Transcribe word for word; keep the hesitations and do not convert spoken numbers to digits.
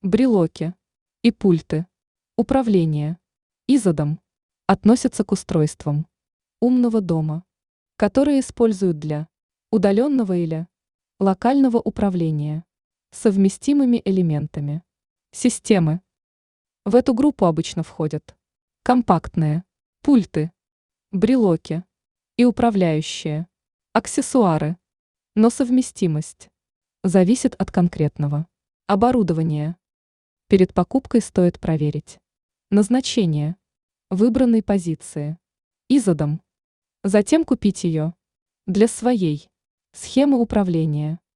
Брелоки и пульты управления изодом относятся к устройствам умного дома, которые используют для удаленного или локального управления совместимыми элементами системы. В эту группу обычно входят компактные пульты, брелоки и управляющие аксессуары, но совместимость зависит от конкретного оборудования. Перед покупкой стоит проверить назначение выбранной позиции изодом, затем купить ее для своей схемы управления.